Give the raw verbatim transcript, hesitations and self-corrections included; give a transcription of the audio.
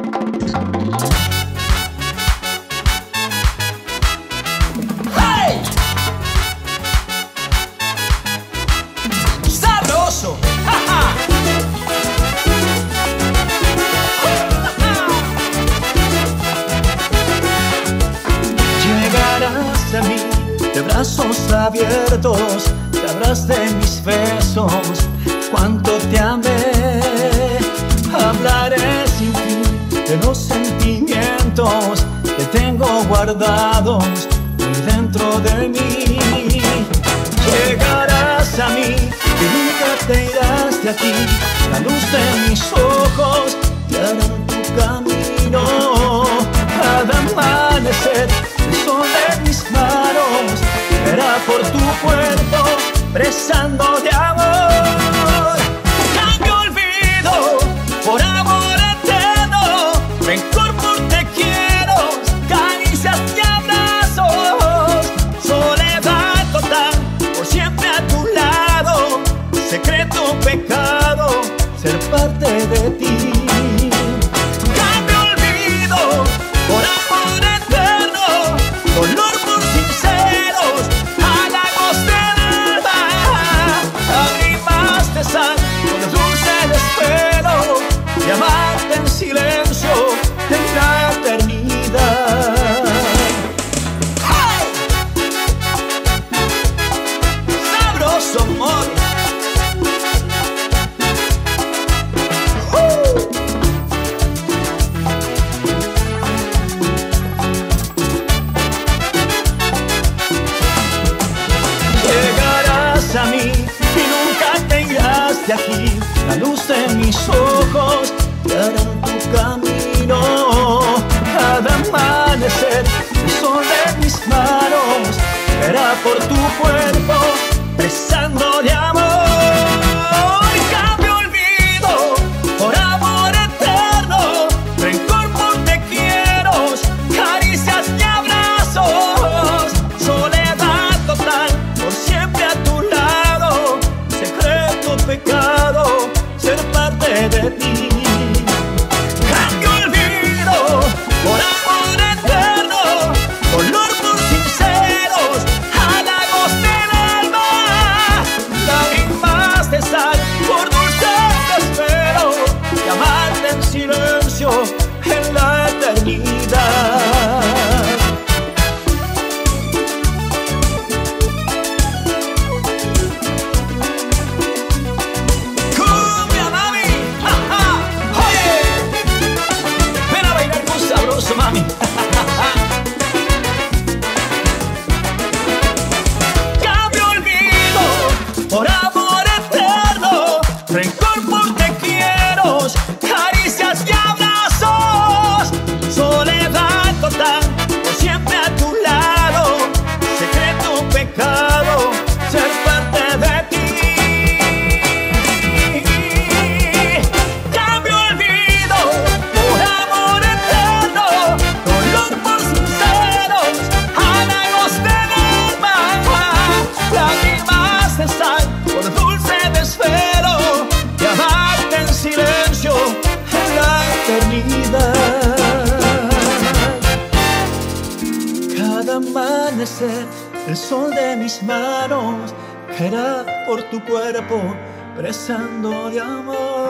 ¡Hey! ¡Sabroso! ¡Ja, ja! Llegarás a mí de brazos abiertos, sabrás de mis besos, cuánto te amé. Hablaré sin fin de los sentimientos que tengo guardados muy dentro de mí. Llegarás a mí y nunca te irás de aquí. La luz de mis ojos te hará tu camino. Cada amanecer el sol de mis manos verá por tu cuerpo brezando de amor. Cambio olvido por amor eterno, rencor por te quiero, caricias y abrazos, soledad total por siempre a tu lado, secreto pecado ser parte de ti. Cambio olvido por amor eterno, dolor por sinceros, halagos del alma, lágrimas de sal con el dulce desespero de amarte en silencio en la eternidad. ¡Hey! Sabroso amor. ¡Uh! Llegarás a mí y nunca te irás de aquí. La luz de mis ojos te hará tu camino. Cada amanecer el sol de mis manos verá por tu cuerpo brezando de amor. Cambio olvido por amor eterno, rencor por te quiero, caricias y abrazos, soledad total por siempre a tu lado, secreto pecado ser parte de ti. Cambio olvido por amor eterno, dolor por sinceros, halagos del alma, lágrimas de sal por dulce desespero de amarte en silencio en la eternidad. ¡Cumbia, mami! ¡Ja, ja! ¡Oye! Ven a bailar con sabroso, mami. Cambio olvido por amor eterno, rencor por te quiero, caricias y abrazos, soledad total por siempre a tu lado, secreto pecado ser parte de ti. Cambio olvido por amor eterno, dolor por sinceros, halagos del alma, lágrimas de sal por dulce desespero de amarte en silencio en la eternidad. Cada amanecer el sol de mis manos caerá por tu cuerpo brezando de amor.